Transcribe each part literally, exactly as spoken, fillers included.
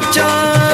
उच्चा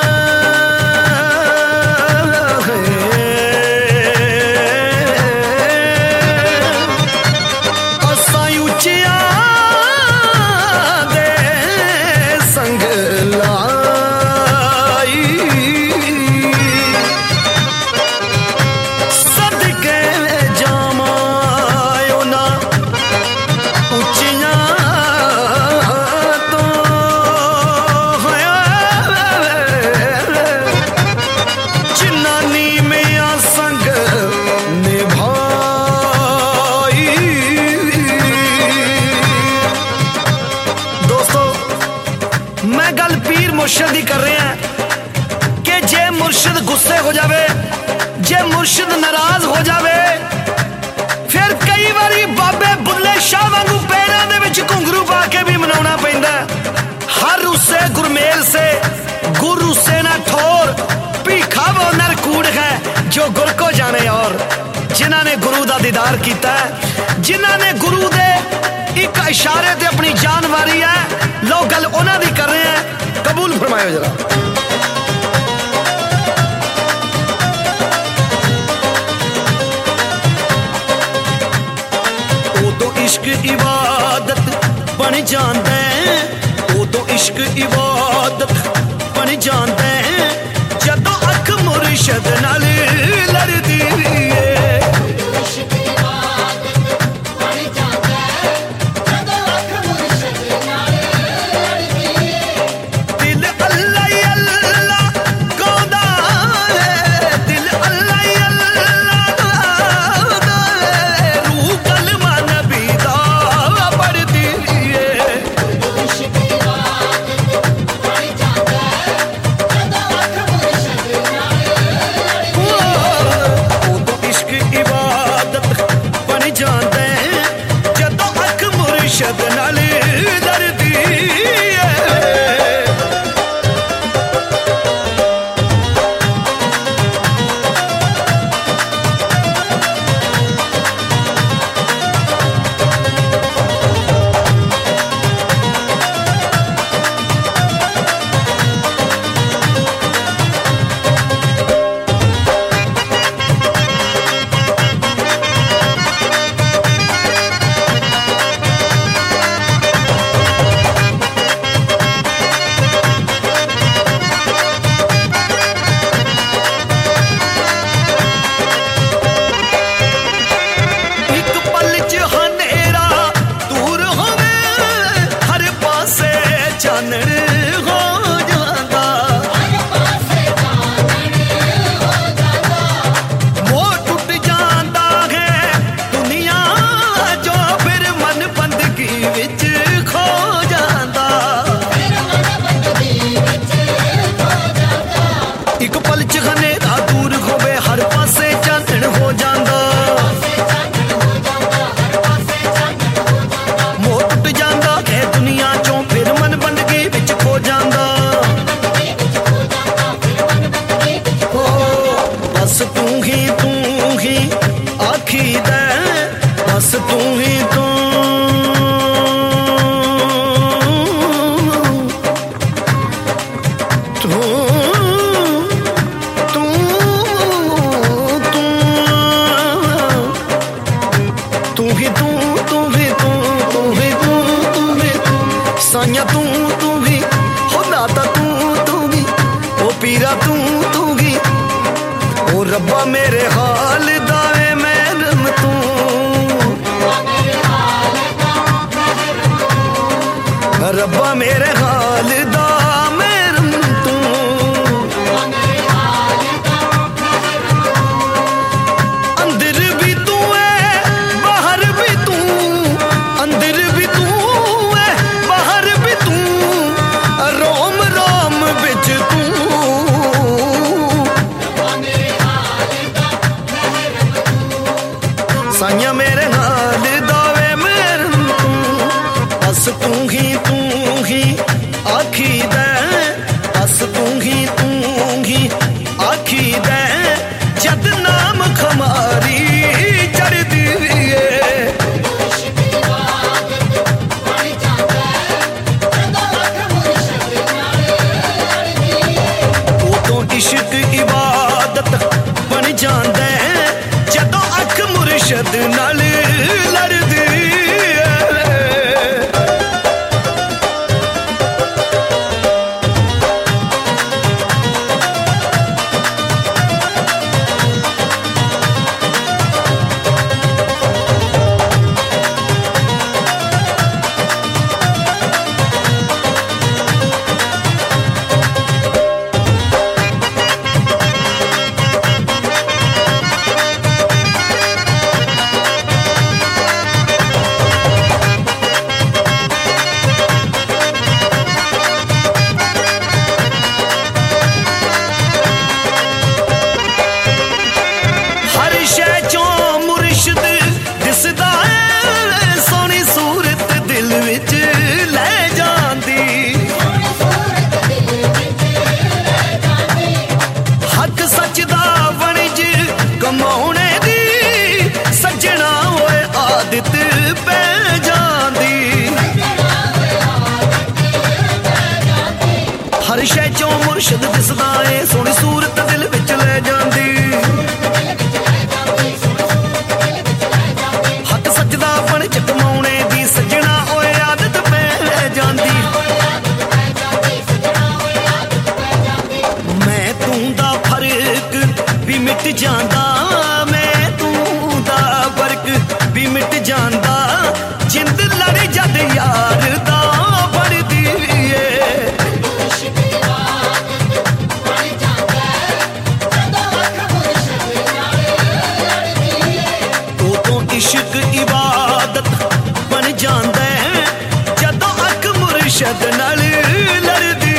मुर्शिद ही कर रहे हैं कि जे मुर्शिद गुस्से हो जावे, जे मुर्शिद नाराज हो जावे, फिर कई बारी बाबे बुल्ले शाह वांगू पैरां दे विच घुंघरू पा के भी मनाउणा पैंदा। हर उससे गुरमेल से गुरु से ना ठोर भीखा वो नर कूड़ है जो गुर को जाने। और जिन्हां ने गुरु दा दीदार कीता है, जिन्हां ने गुरु दे एक इशारे ते अपनी जान वारी है, लो गल उन्हां दी कर रहे हैं। कबूल फरमायो जरा। उदों इश्क इबादत बन जांदा है, उदों इश्क इबादत बन जांदा है, जदों अख मुर्शिद नाल लड़दी है। रब्बा मेरे हाल दाए महरम तू, रब्बा मेरे हाल दा महरम तू। अंदर भी तू है बाहर भी तू, अंदर भी तू है बाहर भी तू, रोम रोम बिच तू। साइया मेरे हाल दावे महरम तू, बस तू ही तू ही आखी दे, बस तू ही तू ही आखी दे, जद नाम खमारी चढ़दी है। हर शै चों मुर्शद दिसदा ए सोहनी सूरत दिल विच ले जांदी हक सजदा बन चकमाउणे दी सजना ओए आदत पै जांदी मैं तूं दा फर्क भी मिट जांदा मैं तूं दा फर्क भी मिट जांदा जिंद लड़ जद यार दा बढ़दी ए इश्क इबादत बन जांदा है जदों अख मुर्शद नाल लड़दी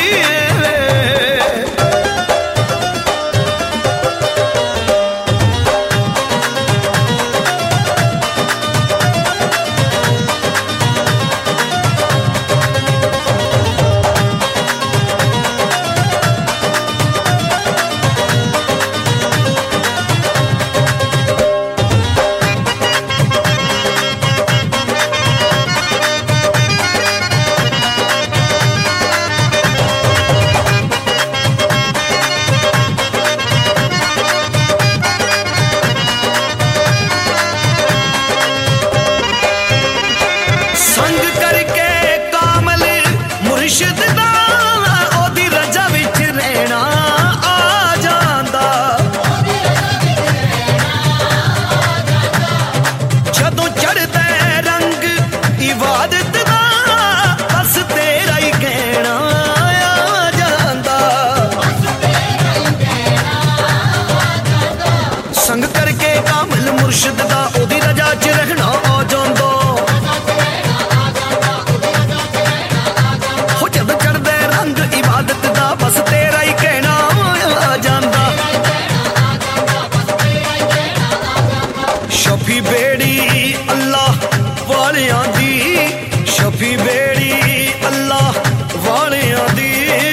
संग करके कामल मुर्शद दा ओदी रजा च रहना आ जांदा हो जद चढ़दे रंग इबादत दा बस तेरा ही कहना आ जांदा शफी बेड़ी अल्लाह वालियां दी शफी बेड़ी अल्लाह वालियां दी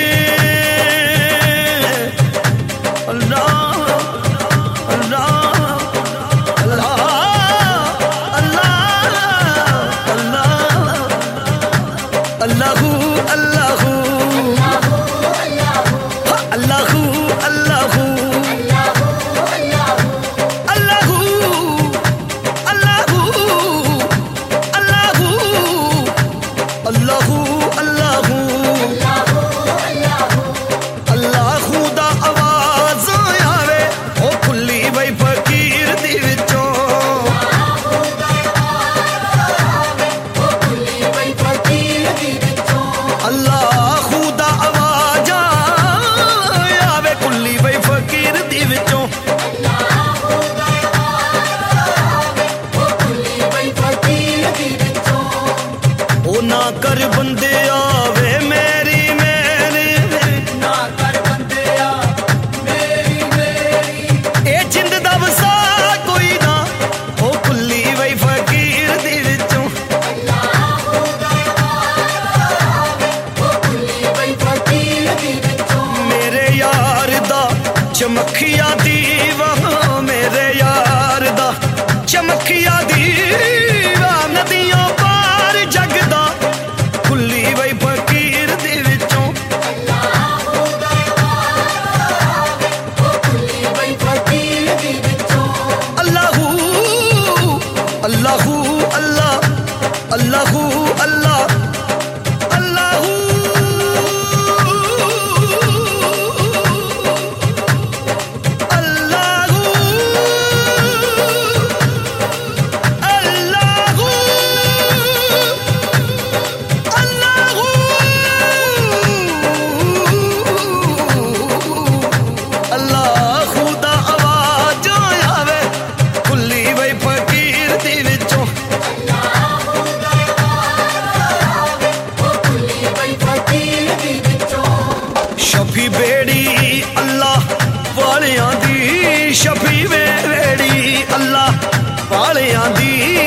अल्लाह Allahu Allahu Allahu Allahu Allahu Allahu Allahu Allahu Allahu da आवाज आवे ओ खुली वई फकीर दी विचों अल्लाह खुदा आवाज आवे कुल्ली बई फकीर दी विचों ओ ना कर बंदे आवे मेरी मेरी ना कर बंदे आ मेरी मेरी ए जिंद दा वसा कोई ना ओ कुल्ली बई फकीर दी विचों मेरे यार दा चमकिया दीवा मेरे यार दा चमकिया दीवा नदियों पार जगदा खुली वई फकीर दी विचों अल्लाहू अल्लाहू अल्लाह अल्लाहू अल्लाह अल्लाहू शफी बेड़ी अल्लाह वालियां दी शफी बेड़ी अल्लाह वालियां दी